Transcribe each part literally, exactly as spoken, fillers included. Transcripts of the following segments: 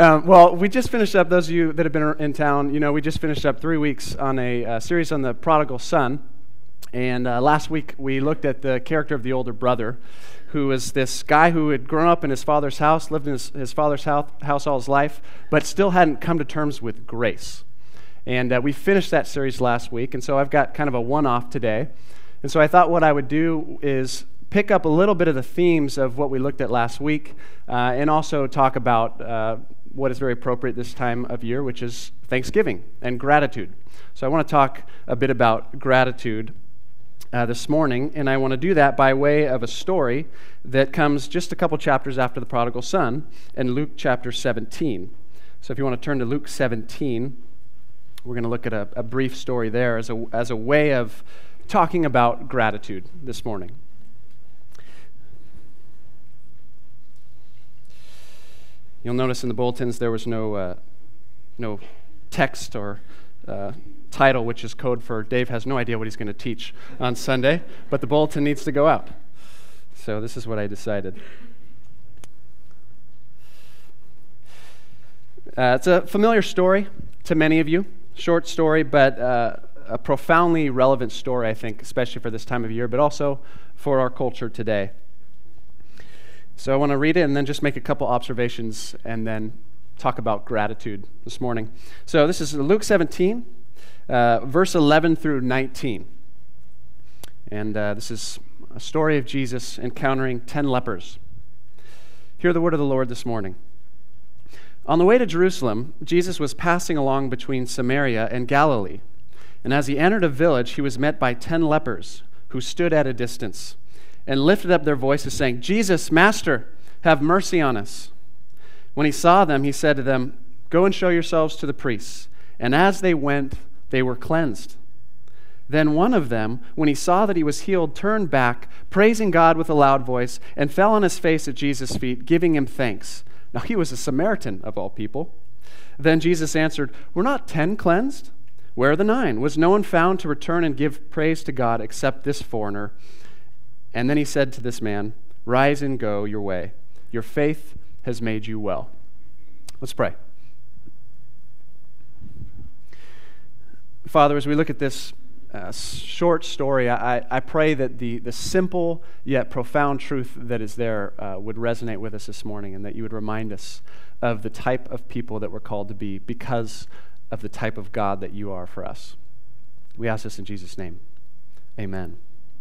Um, well, we just finished up, those of you that have been in town, you know, we just finished up three weeks on a uh, series on the prodigal son. And uh, last week we looked at the character of the older brother, who was this guy who had grown up in his father's house, lived in his, his father's house, house all his life, but still hadn't come to terms with grace. And uh, we finished that series last week, and so I've got kind of a one-off today. And so I thought what I would do is pick up a little bit of the themes of what we looked at last week, uh, and also talk about uh, what is very appropriate this time of year, which is Thanksgiving and gratitude. So I want to talk a bit about gratitude uh, this morning, and I want to do that by way of a story that comes just a couple chapters after the prodigal son in Luke chapter seventeen. So if you want to turn to Luke seventeen, we're going to look at a, a brief story there as a, as a way of talking about gratitude this morning. You'll notice in the bulletins there was no uh, no text or uh, title, which is code for Dave has no idea what he's going to teach on Sunday, but the bulletin needs to go out. So this is what I decided. Uh, it's a familiar story to many of you, short story, but uh, a profoundly relevant story, I think, especially for this time of year, but also for our culture today. So I want to read it and then just make a couple observations and then talk about gratitude this morning. So this is Luke seventeen, uh, verse eleven through nineteen. And uh, this is a story of Jesus encountering ten lepers. Hear the word of the Lord this morning. On the way to Jerusalem, Jesus was passing along between Samaria and Galilee. And as he entered a village, he was met by ten lepers who stood at a distance and lifted up their voices, saying, "Jesus, Master, have mercy on us." When he saw them, he said to them, "Go and show yourselves to the priests." And as they went, they were cleansed. Then one of them, when he saw that he was healed, turned back, praising God with a loud voice, and fell on his face at Jesus' feet, giving him thanks. Now he was a Samaritan, of all people. Then Jesus answered, "Were not ten cleansed? Where are the nine? Was no one found to return and give praise to God except this foreigner?" And then he said to this man, "Rise and go your way. Your faith has made you well." Let's pray. Father, as we look at this uh, short story, I, I pray that the, the simple yet profound truth that is there uh, would resonate with us this morning, and that you would remind us of the type of people that we're called to be because of the type of God that you are for us. We ask this in Jesus' name. Amen.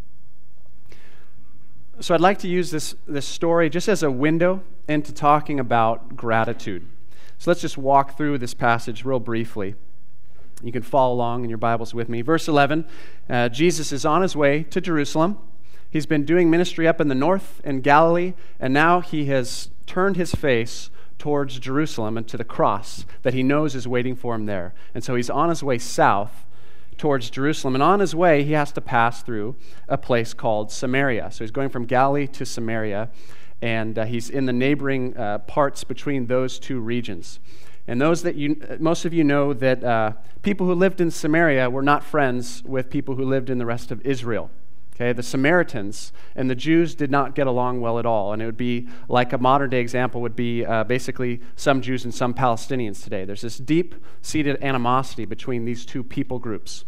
So I'd like to use this, this story just as a window into talking about gratitude. So let's just walk through this passage real briefly. You can follow along in your Bibles with me. Verse eleven, uh, Jesus is on his way to Jerusalem. He's been doing ministry up in the north in Galilee, and now he has turned his face towards Jerusalem and to the cross that he knows is waiting for him there. And so he's on his way south towards Jerusalem. And on his way, he has to pass through a place called Samaria. So he's going from Galilee to Samaria, and uh, he's in the neighboring uh, parts between those two regions. And those that you, most of you know that uh, people who lived in Samaria were not friends with people who lived in the rest of Israel. Okay, the Samaritans and the Jews did not get along well at all, and it would be like a modern-day example would be uh, basically some Jews and some Palestinians today. There's this deep-seated animosity between these two people groups.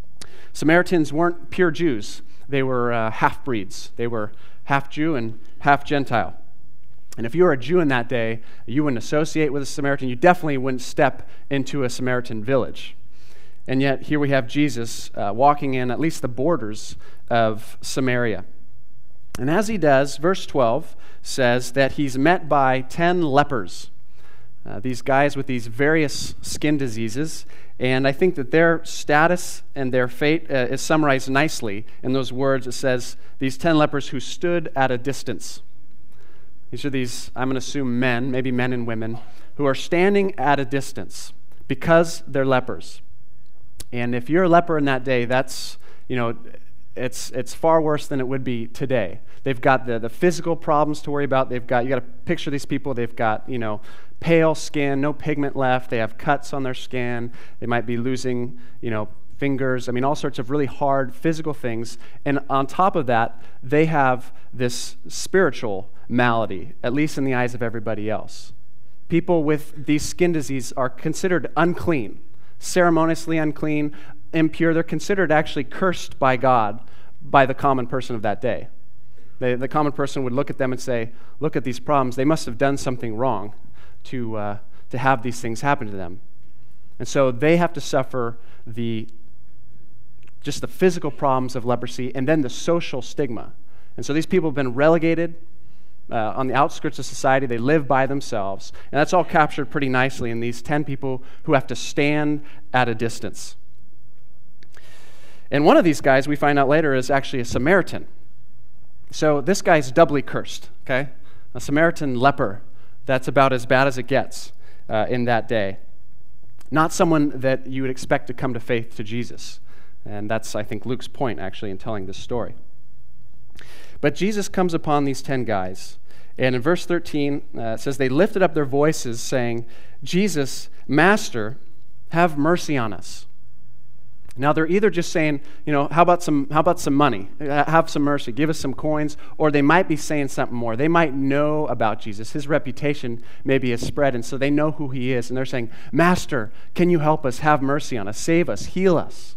Samaritans weren't pure Jews. They were uh, half-breeds. They were half Jew and half Gentile. And if you were a Jew in that day, you wouldn't associate with a Samaritan. You definitely wouldn't step into a Samaritan village. And yet here we have Jesus uh, walking in at least the borders of Samaria. And as he does, verse twelve says that he's met by ten lepers. Uh, these guys with these various skin diseases. And I think that their status and their fate uh, is summarized nicely in those words. It says, these ten lepers who stood at a distance. These are these, I'm going to assume men, maybe men and women, who are standing at a distance because they're lepers. And if you're a leper in that day, that's, you know, it's it's far worse than it would be today. They've got the, the physical problems to worry about. They've got, you got to picture these people, they've got, you know, pale skin, no pigment left. They have cuts on their skin. They might be losing, you know, fingers. I mean, all sorts of really hard physical things. And on top of that, they have this spiritual malady, at least in the eyes of everybody else. people with these skin diseases are considered unclean, ceremoniously unclean, impure. They're considered actually cursed by God by the common person of that day. The, the common person would look at them and say, look at these problems. They must have done something wrong to, uh, to have these things happen to them. And so they have to suffer the just the physical problems of leprosy and then the social stigma. And so these people have been relegated uh, on the outskirts of society. They live by themselves. And that's all captured pretty nicely in these ten people who have to stand at a distance. And one of these guys, we find out later, is actually a Samaritan. So this guy's doubly cursed, okay? A Samaritan leper. That's about as bad as it gets uh, in that day. Not someone that you would expect to come to faith to Jesus. And that's, I think, Luke's point, actually, in telling this story. But Jesus comes upon these ten guys. And in verse thirteen, uh, it says, they lifted up their voices, saying, Jesus, Master, have mercy on us. Now, they're either just saying, you know, how about some how about some money? Have some mercy. Give us some coins. Or they might be saying something more. They might know about Jesus. His reputation maybe is spread, and so they know who he is. And they're saying, Master, can you help us? Have mercy on us. Save us. Heal us.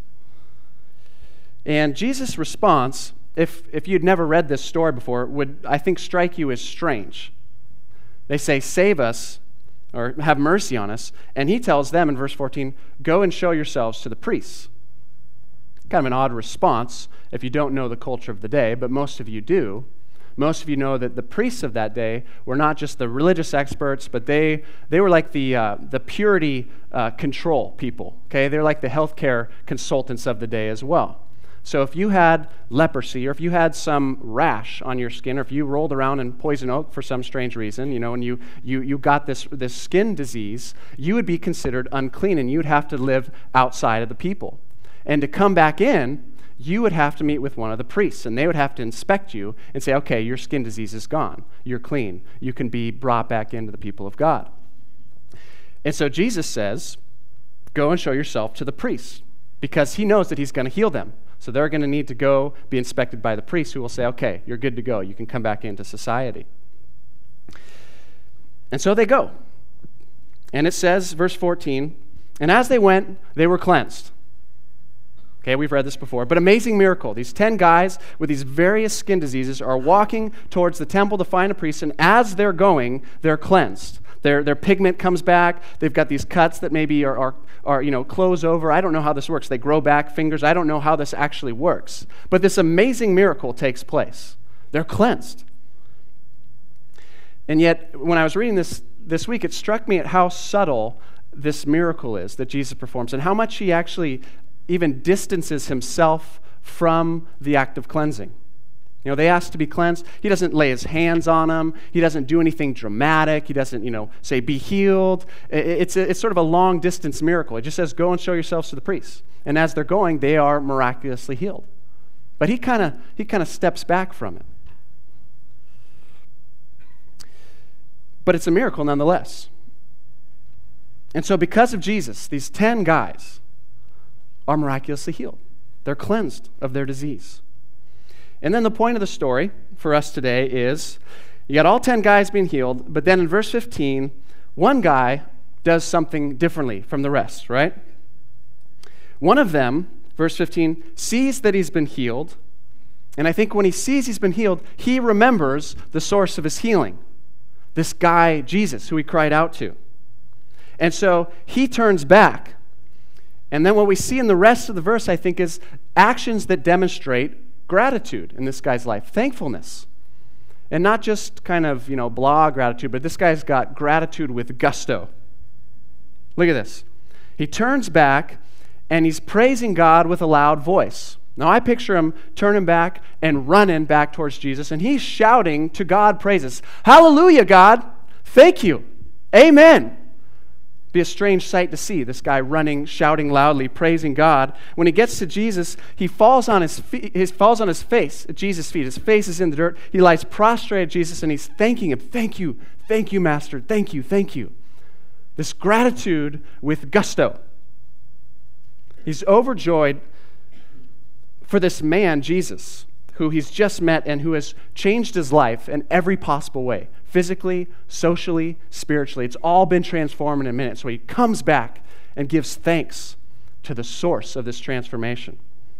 And Jesus' response, if, if you'd never read this story before, would, I think, strike you as strange. They say, save us, or have mercy on us. And he tells them in verse fourteen, go and show yourselves to the priests. Kind of an odd response if you don't know the culture of the day, but most of you do. Most of you know that the priests of that day were not just the religious experts, but they they were like the uh, the purity uh, control people. Okay, they're like the healthcare consultants of the day as well. So if you had leprosy, or if you had some rash on your skin, or if you rolled around in poison oak for some strange reason, you know, and you you you got this this skin disease, you would be considered unclean, and you'd have to live outside of the people. And to come back in, you would have to meet with one of the priests, and they would have to inspect you and say, okay, your skin disease is gone. You're clean. You can be brought back into the people of God. And so Jesus says, go and show yourself to the priests, because he knows that he's going to heal them. So they're going to need to go be inspected by the priests, who will say, okay, you're good to go. You can come back into society. And so they go. And it says, verse fourteen, and as they went, they were cleansed. Okay, we've read this before, but amazing miracle. These ten guys with these various skin diseases are walking towards the temple to find a priest, and as they're going, they're cleansed. Their their pigment comes back. They've got these cuts that maybe are, are, are you know, close over. I don't know how this works. They grow back fingers. I don't know how this actually works. But this amazing miracle takes place. They're cleansed. And yet, when I was reading this this week, it struck me at how subtle this miracle is that Jesus performs, and how much he actually even distances himself from the act of cleansing. You know, they ask to be cleansed. He doesn't lay his hands on them. He doesn't do anything dramatic. He doesn't, you know, say, be healed. It's, a, it's sort of a long-distance miracle. It just says, go and show yourselves to the priests. And as they're going, they are miraculously healed. But he kind of he kind of steps back from it. But it's a miracle nonetheless. And so because of Jesus, these ten guys are miraculously healed. They're cleansed of their disease. And then the point of the story for us today is, you got all ten guys being healed, but then in verse fifteen, one guy does something differently from the rest, right? One of them, verse fifteen, sees that he's been healed, and I think when he sees he's been healed, he remembers the source of his healing, this guy, Jesus, who he cried out to. And so he turns back. And then what we see in the rest of the verse, I think, is actions that demonstrate gratitude in this guy's life, thankfulness. And not just kind of, you know, blah gratitude, but this guy's got gratitude with gusto. Look at this. He turns back, and he's praising God with a loud voice. Now, I picture him turning back and running back towards Jesus, and he's shouting to God praises. Hallelujah, God. Thank you. Amen. Be a strange sight to see, this guy running, shouting loudly, praising God. When he gets to Jesus, he falls on his feet, he falls on his face at Jesus' feet. His face is in the dirt. He lies prostrate at Jesus, and he's thanking him. Thank you, thank you, Master. Thank you, thank you. This gratitude with gusto. He's overjoyed for this man, Jesus, who he's just met and who has changed his life in every possible way. physically, socially, spiritually. It's all been transformed in a minute. So he comes back and gives thanks to the source of this transformation.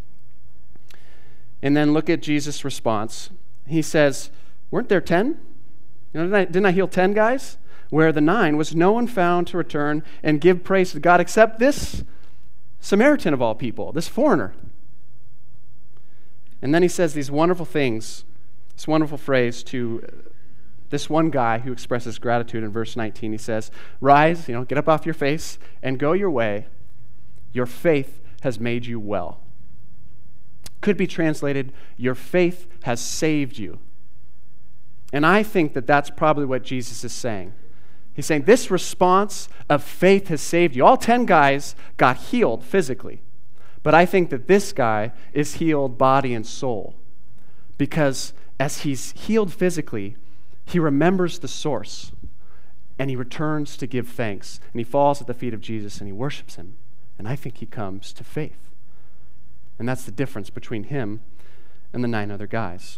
And then look at Jesus' response. He says, weren't there ten? You know, didn't I, didn't I heal ten guys? Where the nine was no one found to return and give praise to God except this Samaritan of all people, this foreigner. And then he says these wonderful things, this wonderful phrase to this one guy who expresses gratitude in verse nineteen. He says, rise, you know, get up off your face and go your way. Your faith has made you well. Could be translated, your faith has saved you. And I think that that's probably what Jesus is saying. He's saying this response of faith has saved you. All ten guys got healed physically. But I think that this guy is healed body and soul. Because as he's healed physically, he remembers the source. And he returns to give thanks. And he falls at the feet of Jesus and he worships him. And I think he comes to faith. And that's the difference between him and the nine other guys.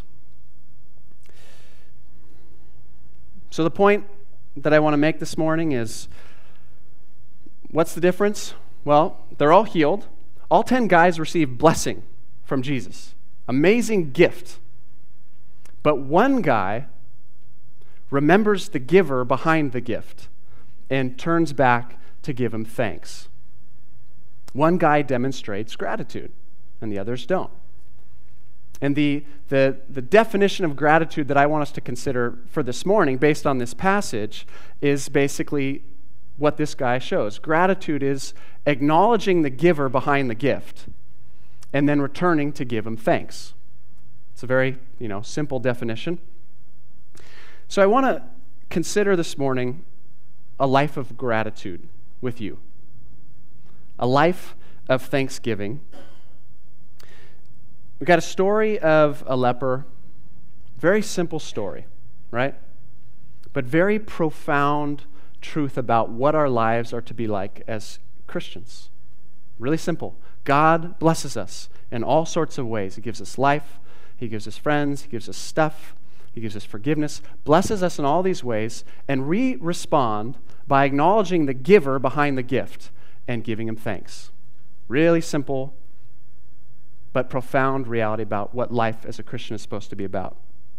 So the point that I want to make this morning is, what's the difference? Well, they're all healed. All ten guys received blessing from Jesus. Amazing gift. But one guy remembers the giver behind the gift and turns back to give him thanks. One guy demonstrates gratitude, and the others don't. And the, the, the definition of gratitude that I want us to consider for this morning, based on this passage, is basically what this guy shows. Gratitude is acknowledging the giver behind the gift and then returning to give him thanks. It's a very, you know, simple definition. So I want to consider this morning a life of gratitude with you. A life of thanksgiving. We've got a story of a leper. Very simple story, right? But very profound truth about what our lives are to be like as Christians. Really simple. God blesses us in all sorts of ways. He gives us life. He gives us friends. He gives us stuff. He gives us forgiveness. Blesses us in all these ways. And we respond by acknowledging the giver behind the gift and giving him thanks. Really simple, but profound reality about what life as a Christian is supposed to be about.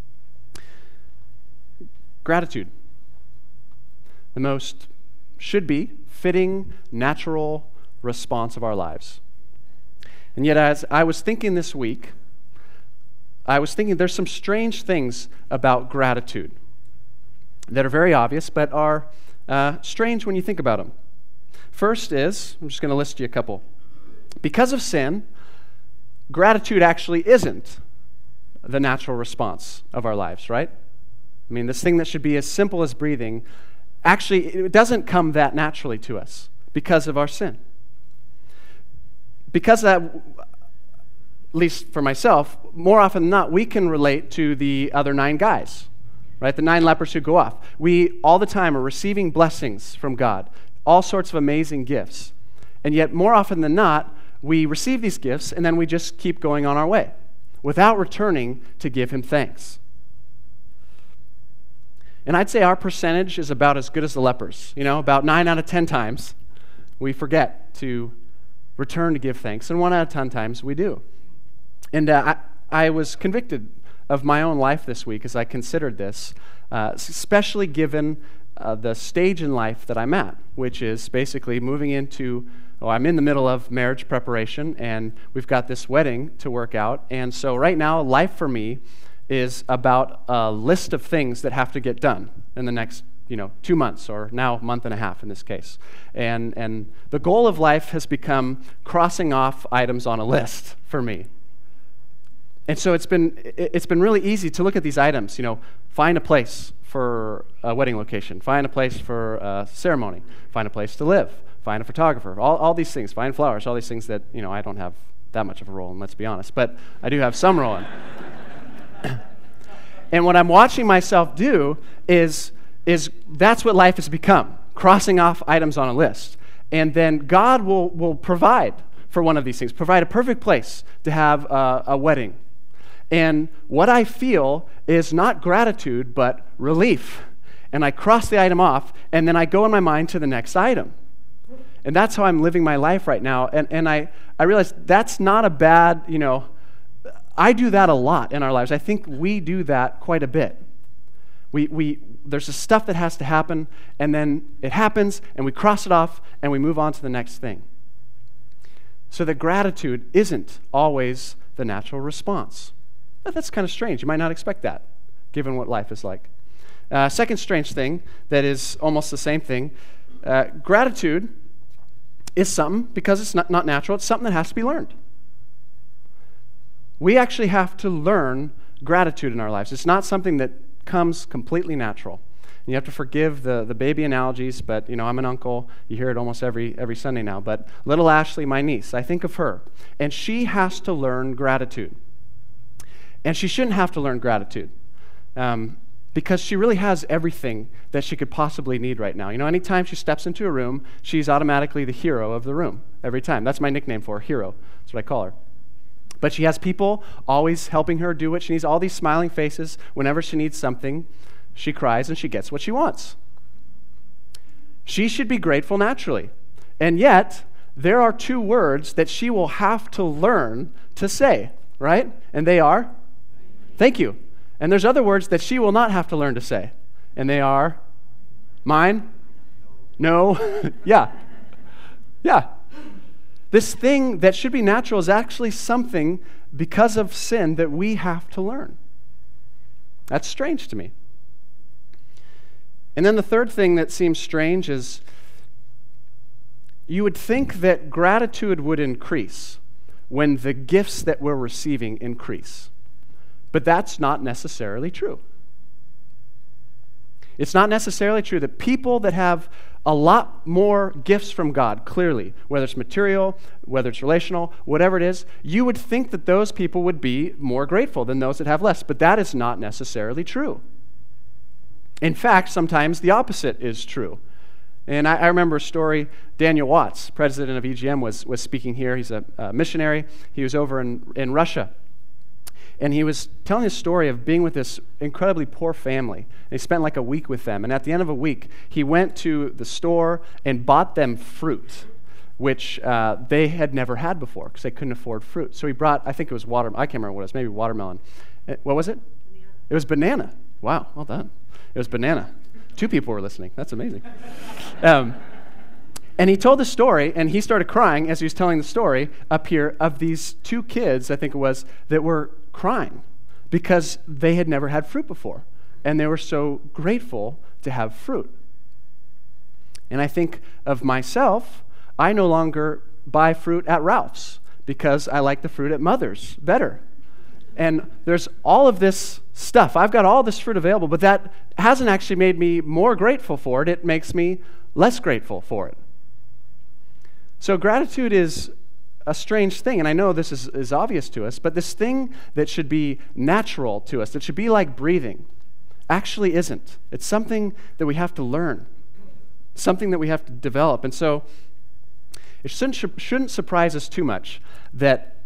Gratitude. The most, should be, fitting, natural response of our lives. And yet, as I was thinking this week, I was thinking there's some strange things about gratitude that are very obvious, but are uh, strange when you think about them. First is, I'm just going to list you a couple. Because of sin, gratitude actually isn't the natural response of our lives, right? I mean, this thing that should be as simple as breathing, actually, it doesn't come that naturally to us because of our sin. Because of that, at least for myself, more often than not, we can relate to the other nine guys, right? The nine lepers who go off. We, all the time, are receiving blessings from God, all sorts of amazing gifts. And yet, more often than not, we receive these gifts and then we just keep going on our way without returning to give him thanks. And I'd say our percentage is about as good as the lepers. You know, about nine out of ten times we forget to return to give thanks, and one out of ten times we do. And uh, I, I was convicted of my own life this week as I considered this, uh, especially given uh, the stage in life that I'm at, which is basically moving into, oh, I'm in the middle of marriage preparation, and we've got this wedding to work out. And so right now, life for me is about a list of things that have to get done in the next, you know, two months, or now a month and a half in this case. And and the goal of life has become crossing off items on a list for me. And so it's been it's been really easy to look at these items, you know, find a place for a wedding location, find a place for a ceremony, find a place to live, find a photographer, all, all these things, find flowers, all these things that, you know, I don't have that much of a role in, let's be honest, but I do have some role in. And what I'm watching myself do is, is that's what life has become, crossing off items on a list. And then God will, will provide for one of these things, provide a perfect place to have a, a wedding. And what I feel is not gratitude, but relief and I cross the item off, and then I go in my mind to the next item. And that's how I'm living my life right now. And and I, I realize that's not a bad, you know, I do that a lot in our lives. I think we do that quite a bit. We we there's this stuff that has to happen, and then it happens, and we cross it off, and we move on to the next thing. So that gratitude isn't always the natural response. That's kind of strange. You might not expect that, given what life is like. Uh, second strange thing that is almost the same thing, uh, gratitude is something, because it's not, not natural, it's something that has to be learned. We actually have to learn gratitude in our lives. It's not something that comes completely natural. And you have to forgive the, the baby analogies, but you know, I'm an uncle. You hear it almost every every Sunday now. But little Ashley, my niece, I think of her, and she has to learn gratitude. And she shouldn't have to learn gratitude. Um, because she really has everything that she could possibly need right now. You know, anytime she steps into a room, she's automatically the hero of the room every time. That's my nickname for her, hero. That's what I call her. But she has people always helping her do what she needs, all these smiling faces. Whenever she needs something, she cries and she gets what she wants. She should be grateful naturally. And yet, there are two words that she will have to learn to say, right? And they are, thank you. And there's other words that she will not have to learn to say. And they are, mine? No? Yeah. Yeah. This thing that should be natural is actually something, because of sin, that we have to learn. That's strange to me. And then the third thing that seems strange is you would think that gratitude would increase when the gifts that we're receiving increase. But that's not necessarily true. It's not necessarily true that people that have a lot more gifts from God, clearly, whether it's material, whether it's relational, whatever it is, you would think that those people would be more grateful than those that have less. But that is not necessarily true. In fact, sometimes the opposite is true. And I, I remember a story, Daniel Watts, president of E G M, was, was speaking here. He's a, a missionary. He was over in, in Russia. And he was telling a story of being with this incredibly poor family. And he spent like a week with them. And at the end of a week, he went to the store and bought them fruit, which uh, they had never had before because they couldn't afford fruit. So he brought, I think it was water, I can't remember what it was, maybe watermelon. Uh, what was it? Banana. It was banana. Wow, well done. It was banana. Two people were listening. That's amazing. Um, and he told the story, and he started crying as he was telling the story up here of these two kids, I think it was, that were crying because they had never had fruit before, and they were so grateful to have fruit. And I think of myself, I no longer buy fruit at Ralph's because I like the fruit at Mother's better. And there's all of this stuff. I've got all this fruit available, but that hasn't actually made me more grateful for it. It makes me less grateful for it. So gratitude is a strange thing, and I know this is, is obvious to us, but this thing that should be natural to us, that should be like breathing, actually isn't. It's something that we have to learn, something that we have to develop. And so it shouldn't, shouldn't surprise us too much that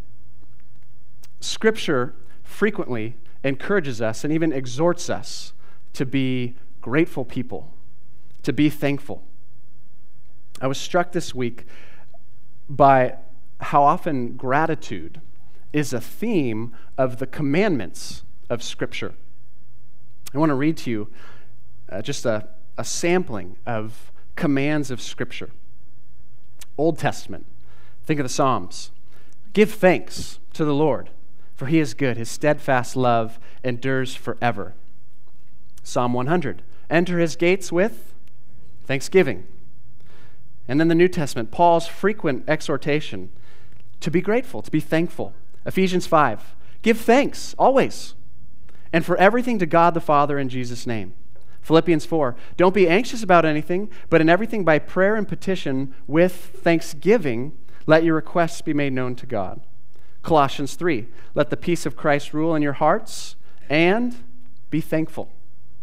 Scripture frequently encourages us and even exhorts us to be grateful people, to be thankful. I was struck this week by how often gratitude is a theme of the commandments of Scripture. I want to read to you uh, just a, a sampling of commands of Scripture. Old Testament. Think of the Psalms. Give thanks to the Lord, for he is good. His steadfast love endures forever. Psalm one hundred. Enter his gates with thanksgiving. And then the New Testament, Paul's frequent exhortation to be grateful, to be thankful. Ephesians five. Give thanks always, and for everything to God the Father in Jesus' name. Philippians four. Don't be anxious about anything, but in everything by prayer and petition with thanksgiving, let your requests be made known to God. Colossians three. Let the peace of Christ rule in your hearts, and be thankful.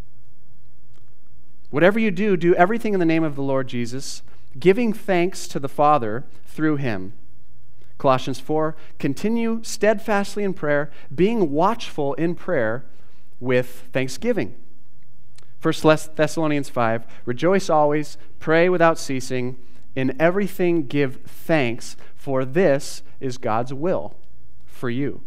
Whatever you do, do everything in the name of the Lord Jesus, giving thanks to the Father through him. Colossians four, continue steadfastly in prayer, being watchful in prayer with thanksgiving. First Thessalonians five, rejoice always, pray without ceasing, in everything give thanks, for this is God's will for you.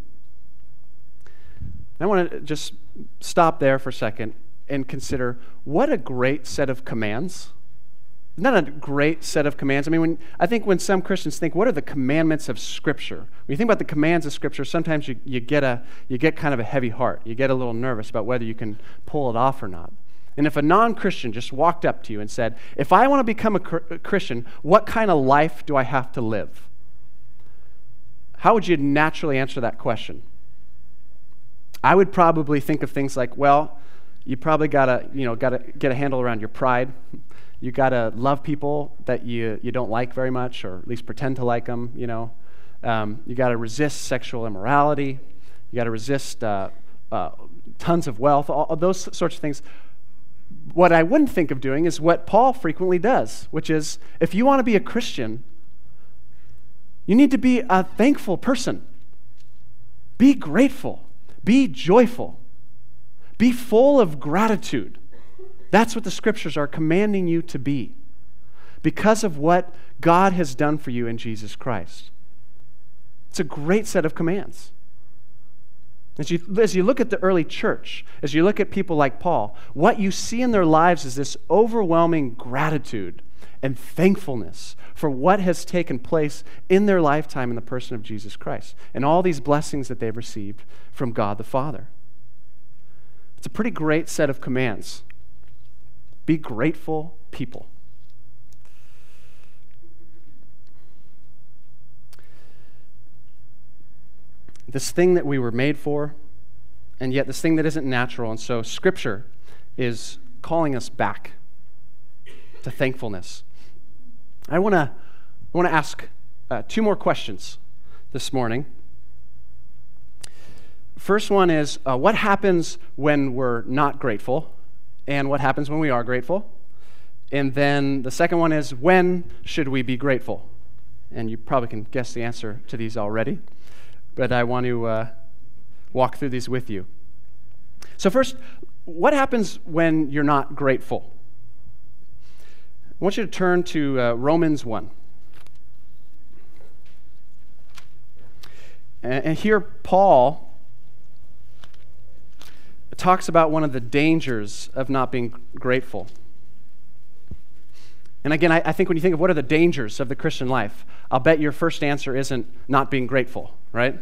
I want to just stop there for a second and consider what a great set of commands. Isn't that a great set of commands? I mean, when, I think when some Christians think, what are the commandments of Scripture? When you think about the commands of Scripture, sometimes you, you, get a, you get kind of a heavy heart. You get a little nervous about whether you can pull it off or not. And if a non-Christian just walked up to you and said, if I want to become a, a Christian, what kind of life do I have to live? How would you naturally answer that question? I would probably think of things like, well, you probably gotta, you know, gotta get a handle around your pride. You gotta love people that you, you don't like very much, or at least pretend to like them. You know, um, you gotta resist sexual immorality. You gotta resist uh, uh, tons of wealth. All, all those sorts of things. What I wouldn't think of doing is what Paul frequently does, which is, if you want to be a Christian, you need to be a thankful person. Be grateful. Be joyful. Be full of gratitude. That's what the Scriptures are commanding you to be, because of what God has done for you in Jesus Christ. It's a great set of commands. As you, as you look at the early church, as you look at people like Paul, what you see in their lives is this overwhelming gratitude and thankfulness for what has taken place in their lifetime in the person of Jesus Christ and all these blessings that they've received from God the Father. It's a pretty great set of commands. Be grateful people. This thing that we were made for, and yet this thing that isn't natural. And so Scripture is calling us back to thankfulness. I want to I want to ask uh, two more questions this morning. First one is, uh, what happens when we're not grateful, and what happens when we are grateful? And then the second one is, when should we be grateful? And you probably can guess the answer to these already, but I want to uh, walk through these with you. So first, what happens when you're not grateful? I want you to turn to uh, Romans one. And, and here Paul talks about one of the dangers of not being grateful. And again, I, I think when you think of what are the dangers of the Christian life, I'll bet your first answer isn't not being grateful, right?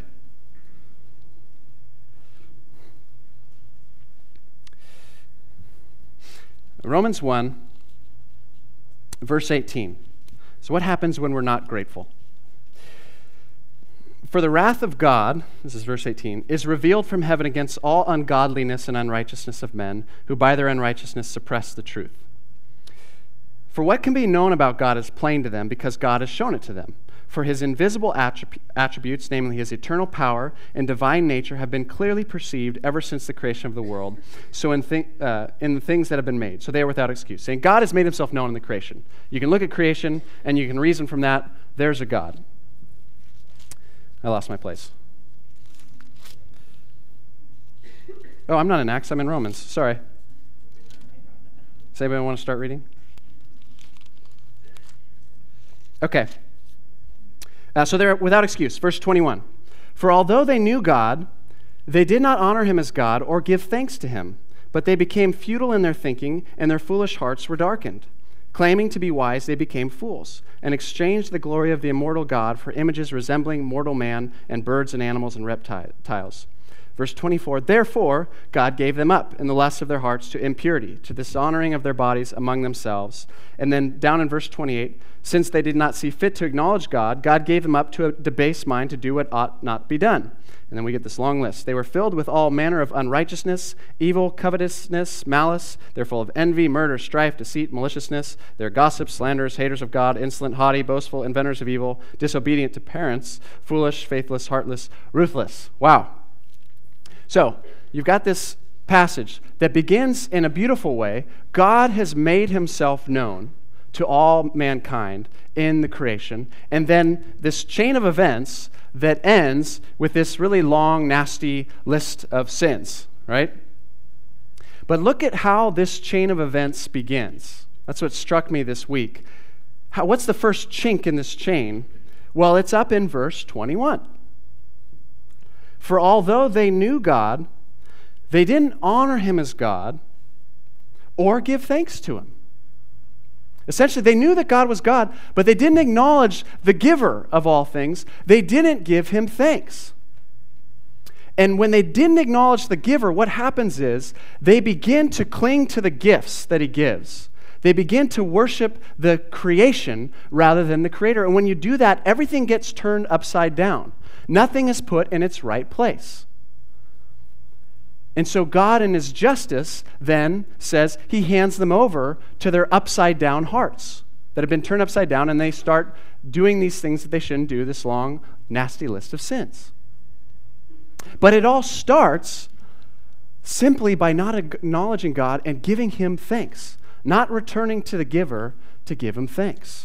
Romans one, verse eighteen. So what happens when we're not grateful? For the wrath of God, this is verse eighteen, is revealed from heaven against all ungodliness and unrighteousness of men, who by their unrighteousness suppress the truth. For what can be known about God is plain to them, because God has shown it to them. For his invisible attrib- attributes, namely his eternal power and divine nature, have been clearly perceived ever since the creation of the world, so in, th- uh, in the things that have been made. So they are without excuse. Saying God has made himself known in the creation. You can look at creation, and you can reason from that, there's a God. I lost my place. Oh, I'm not in Acts, I'm in Romans. Sorry. Does anybody want to start reading? Okay. Uh, so they're without excuse. Verse twenty-one. For although they knew God, they did not honor him as God or give thanks to him, but they became futile in their thinking, and their foolish hearts were darkened. Claiming to be wise, they became fools, and exchanged the glory of the immortal God for images resembling mortal man and birds and animals and reptiles. Verse twenty-four, therefore God gave them up in the lusts of their hearts to impurity, to dishonoring of their bodies among themselves. And then down in verse twenty-eight, since they did not see fit to acknowledge God, God gave them up to a debased mind to do what ought not be done. And then we get this long list. They were filled with all manner of unrighteousness, evil, covetousness, malice. They're full of envy, murder, strife, deceit, maliciousness. They're gossips, slanderers, haters of God, insolent, haughty, boastful, inventors of evil, disobedient to parents, foolish, faithless, heartless, ruthless. Wow. So, you've got this passage that begins in a beautiful way. God has made himself known to all mankind in the creation. And then this chain of events that ends with this really long, nasty list of sins, right? But look at how this chain of events begins. That's what struck me this week. How, what's the first chink in this chain? Well, it's up in verse twenty-one. For although they knew God, they didn't honor him as God or give thanks to him. Essentially, they knew that God was God, but they didn't acknowledge the giver of all things. They didn't give him thanks. And when they didn't acknowledge the giver, what happens is they begin to cling to the gifts that he gives. They begin to worship the creation rather than the creator. And when you do that, everything gets turned upside down. Nothing is put in its right place. And so God in his justice then says he hands them over to their upside down hearts that have been turned upside down, and they start doing these things that they shouldn't do, this long, nasty list of sins. But it all starts simply by not acknowledging God and giving him thanks, not returning to the giver to give him thanks.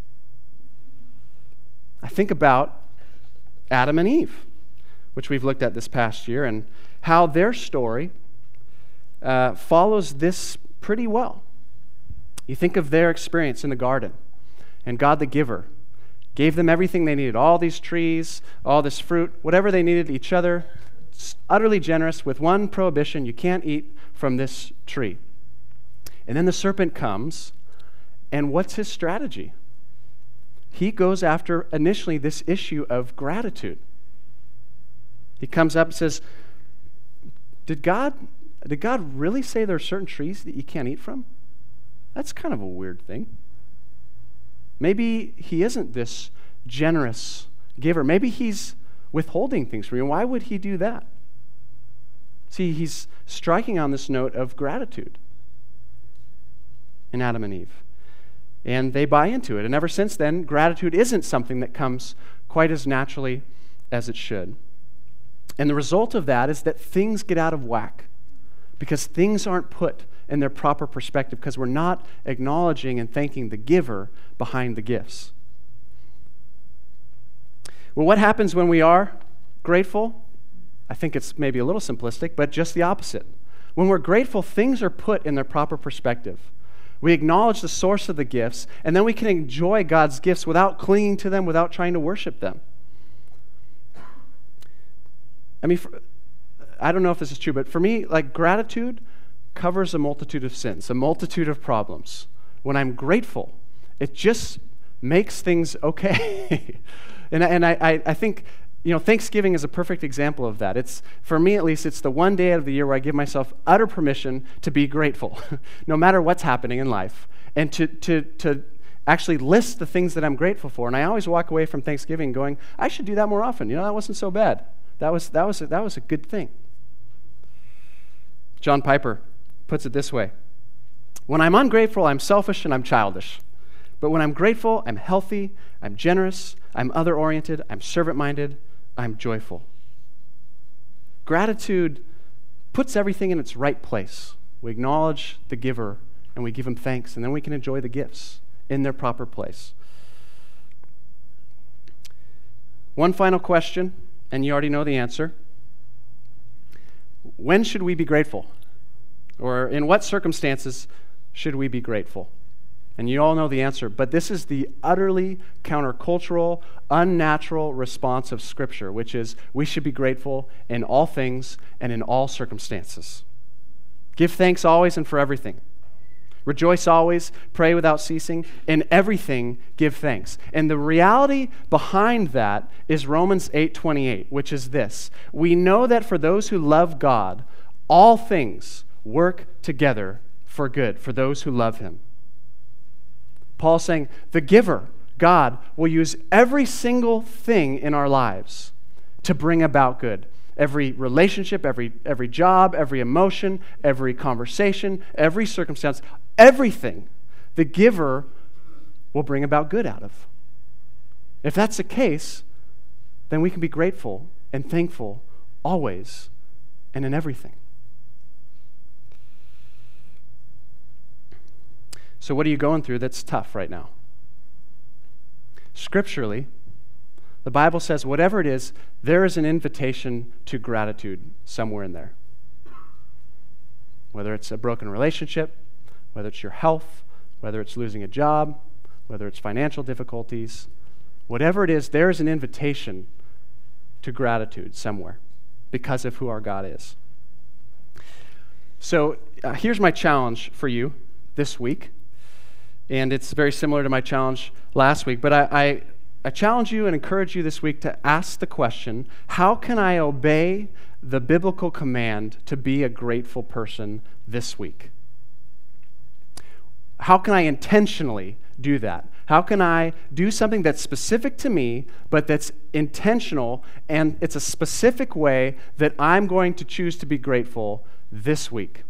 I think about Adam and Eve, which we've looked at this past year, and how their story uh, follows this pretty well. You think of their experience in the garden, and God the giver gave them everything they needed, all these trees, all this fruit, whatever they needed, each other, utterly generous, with one prohibition: you can't eat from this tree. And then the serpent comes, and what's his strategy? He goes after initially this issue of gratitude. He comes up and says, Did God, did God really say there are certain trees that you can't eat from? That's kind of a weird thing. Maybe he isn't this generous giver. Maybe he's withholding things from you. Why would he do that? See, he's striking on this note of gratitude in Adam and Eve. And they buy into it. And ever since then, gratitude isn't something that comes quite as naturally as it should. And the result of that is that things get out of whack because things aren't put in their proper perspective because we're not acknowledging and thanking the giver behind the gifts. Well, what happens when we are grateful? I think it's maybe a little simplistic, but just the opposite. When we're grateful, things are put in their proper perspective. We acknowledge the source of the gifts, and then we can enjoy God's gifts without clinging to them, without trying to worship them. I mean, for, I don't know if this is true, but for me, like, gratitude covers a multitude of sins, a multitude of problems. When I'm grateful, it just makes things okay. and and I, I think, you know, Thanksgiving is a perfect example of that. It's, for me at least, it's the one day out of the year where I give myself utter permission to be grateful, no matter what's happening in life, and to to to actually list the things that I'm grateful for. And I always walk away from Thanksgiving going, I should do that more often. You know, that wasn't so bad. That was that was a, that was a good thing. John Piper puts it this way: when I'm ungrateful, I'm selfish and I'm childish. But when I'm grateful, I'm healthy, I'm generous, I'm other-oriented, I'm servant-minded, I'm joyful. Gratitude puts everything in its right place. We acknowledge the giver and we give him thanks, and then we can enjoy the gifts in their proper place. One final question, and you already know the answer. When should we be grateful? Or in what circumstances should we be grateful? And you all know the answer, but this is the utterly countercultural, unnatural response of Scripture, which is we should be grateful in all things and in all circumstances. Give thanks always and for everything. Rejoice always, pray without ceasing, in everything give thanks. And the reality behind that is Romans eight twenty-eight, which is this: we know that for those who love God, all things work together for good, for those who love him. Paul's saying the giver, God, will use every single thing in our lives to bring about good. Every relationship, every every job, every emotion, every conversation, every circumstance, everything the giver will bring about good out of. If that's the case, then we can be grateful and thankful always and in everything. So what are you going through that's tough right now? Scripturally, the Bible says whatever it is, there is an invitation to gratitude somewhere in there. whether it's a broken relationship, whether it's your health, whether it's losing a job, whether it's financial difficulties, whatever it is, there is an invitation to gratitude somewhere because of who our God is. So uh, here's my challenge for you this week, and it's very similar to my challenge last week, but I, I, I challenge you and encourage you this week to ask the question, how can I obey the biblical command to be a grateful person this week? How can I intentionally do that? How can I do something that's specific to me, but that's intentional, and it's a specific way that I'm going to choose to be grateful this week?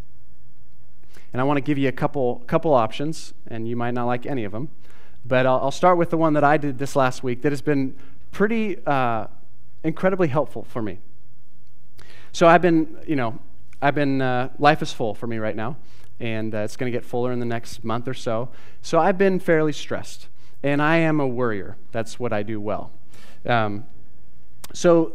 And I want to give you a couple couple options, and you might not like any of them, but I'll, I'll start with the one that I did this last week that has been pretty uh, incredibly helpful for me. So I've been, you know, I've been, uh, life is full for me right now, and uh, it's going to get fuller in the next month or so. So I've been fairly stressed, and I am a worrier. That's what I do well. Um, so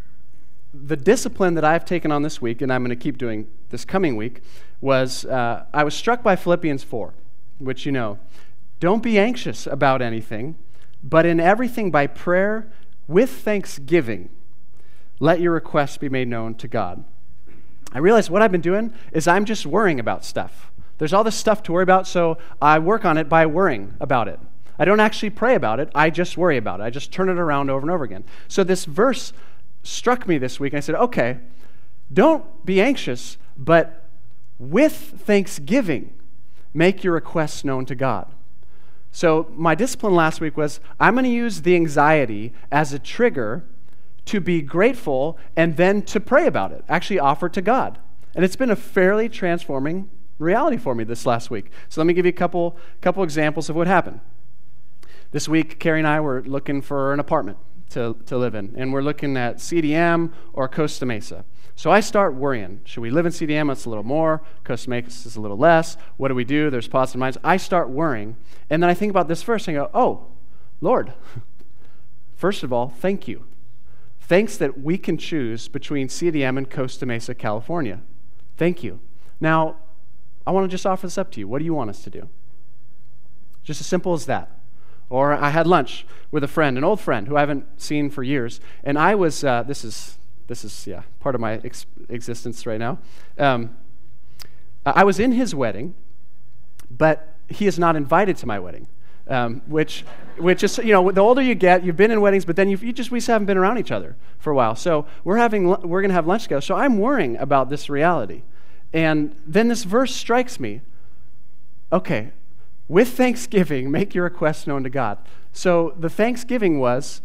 the discipline that I've taken on this week, and I'm going to keep doing this coming week, was uh, I was struck by Philippians four, which you know, don't be anxious about anything, but in everything by prayer with thanksgiving, let your requests be made known to God. I realized what I've been doing is I'm just worrying about stuff. There's all this stuff to worry about, so I work on it by worrying about it. I don't actually pray about it. I just worry about it. I just turn it around over and over again. So this verse struck me this week, and I said, okay, don't be anxious, but with thanksgiving, make your requests known to God. So my discipline last week was I'm going to use the anxiety as a trigger to be grateful and then to pray about it, actually offer it to God. And it's been a fairly transforming reality for me this last week. So let me give you a couple, couple examples of what happened. This week, Carrie and I were looking for an apartment to, to live in, and we're looking at C D M or Costa Mesa. So I start worrying. Should we live in C D M? It's a little more. Costa Mesa is a little less. What do we do? There's pluses and minuses. I start worrying, and then I think about this first and I go, oh, Lord, first of all, thank you. Thanks that we can choose between C D M and Costa Mesa, California. Thank you. Now, I want to just offer this up to you. What do you want us to do? Just as simple as that. Or I had lunch with a friend, an old friend who I haven't seen for years, and I was, uh, this is, this is, yeah, part of my ex- existence right now. Um, I was in his wedding, but he is not invited to my wedding. Um, which, which is, you know, the older you get, you've been in weddings, but then you've, you just we just haven't been around each other for a while. So we're having we're going to have lunch together. So I'm worrying about this reality, and then this verse strikes me. Okay, with thanksgiving, make your requests known to God. So the thanksgiving was,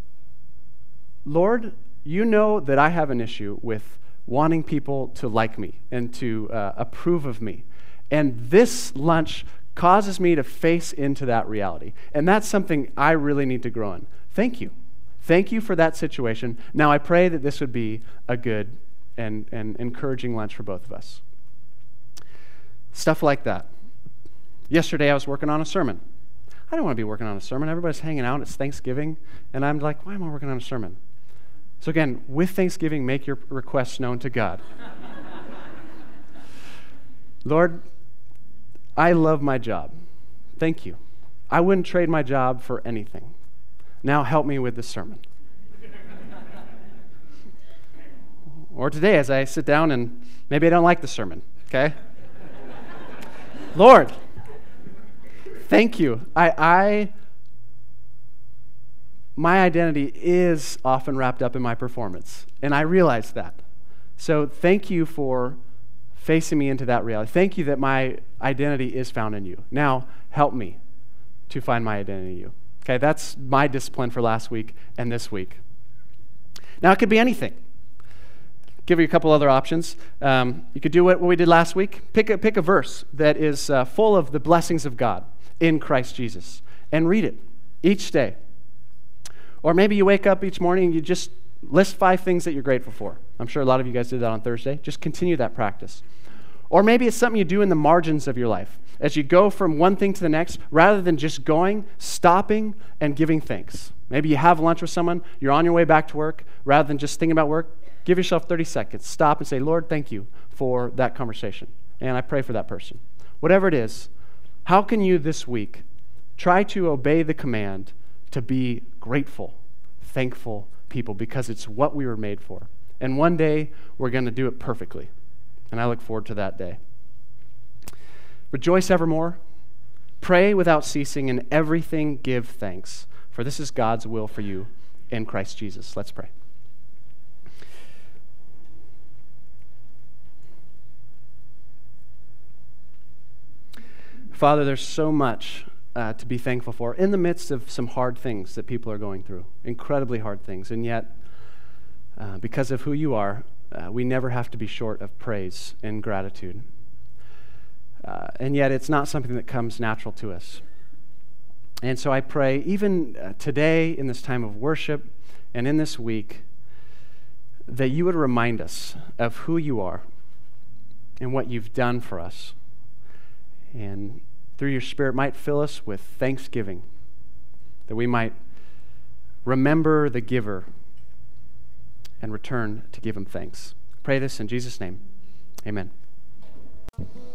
Lord, you know that I have an issue with wanting people to like me and to uh, approve of me, and this lunch causes me to face into that reality. And that's something I really need to grow in. Thank you. Thank you for that situation. Now I pray that this would be a good and, and encouraging lunch for both of us. Stuff like that. Yesterday I was working on a sermon. I don't want to be working on a sermon. Everybody's hanging out. It's Thanksgiving. And I'm like, why am I working on a sermon? So again, with Thanksgiving, make your requests known to God. Lord, I love my job. Thank you. I wouldn't trade my job for anything. Now help me with this sermon. Or today as I sit down and maybe I don't like the sermon, okay? Lord, thank you. I, I, my identity is often wrapped up in my performance, and I realize that. So thank you for facing me into that reality. Thank you that my identity is found in you. Now, help me to find my identity in you. Okay, that's my discipline for last week and this week. Now, it could be anything. Give you a couple other options. Um, you could do what, what we did last week. Pick a, pick a verse that is uh, full of the blessings of God in Christ Jesus and read it each day. Or maybe you wake up each morning and you just list five things that you're grateful for. I'm sure a lot of you guys did that on Thursday. Just continue that practice. Or maybe it's something you do in the margins of your life. As you go from one thing to the next, rather than just going, stopping and giving thanks. Maybe you have lunch with someone, you're on your way back to work, rather than just thinking about work, give yourself thirty seconds. Stop and say, Lord, thank you for that conversation. And I pray for that person. Whatever it is, how can you this week try to obey the command to be grateful, thankful people, because it's what we were made for. And one day, we're going to do it perfectly. And I look forward to that day. Rejoice evermore. Pray without ceasing. In everything give thanks. For this is God's will for you in Christ Jesus. Let's pray. Father, there's so much uh, to be thankful for in the midst of some hard things that people are going through, incredibly hard things. And yet, uh, because of who you are, uh, we never have to be short of praise and gratitude. Uh, and yet, it's not something that comes natural to us. And so I pray, even uh, today in this time of worship and in this week, that you would remind us of who you are and what you've done for us. And through your Spirit might fill us with thanksgiving, that we might remember the giver and return to give him thanks. Pray this in Jesus' name. Amen.